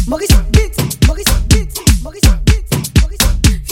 Maurice Beats, Maurice Beats, Maurice Beats, Maurice Beats.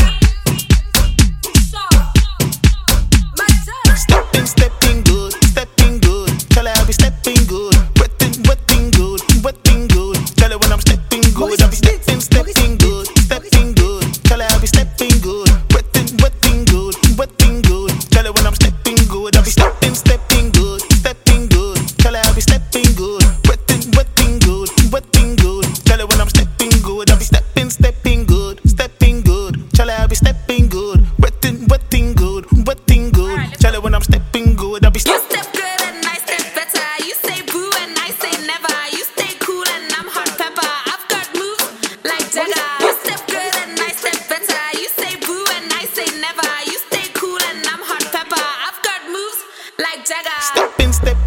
Stepping good, stepping good. Tell her I be stepping good. Wetting good, wetting good. Tell her when I'm stepping good, I be stepping good, stepping good. Tell her I be stepping good. Wetting good, wetting good. Tell her when I'm stepping good, I be stepping good, stepping good. Tell her I be stepping good. Wetting good, wetting good. Tell her when I'm stepping good, I be stepping good, stepping good. Tell her I be stepping good. Wetting good, wetting good. Tell her when I'm stepping good, I be You step good and I step better. You say boo and I say never. You stay cool and I'm hot pepper. I've got moves like Jagger. You step good and I step better. You say boo and I say never. You stay cool and I'm hot pepper. I've got moves like Jagger. stepping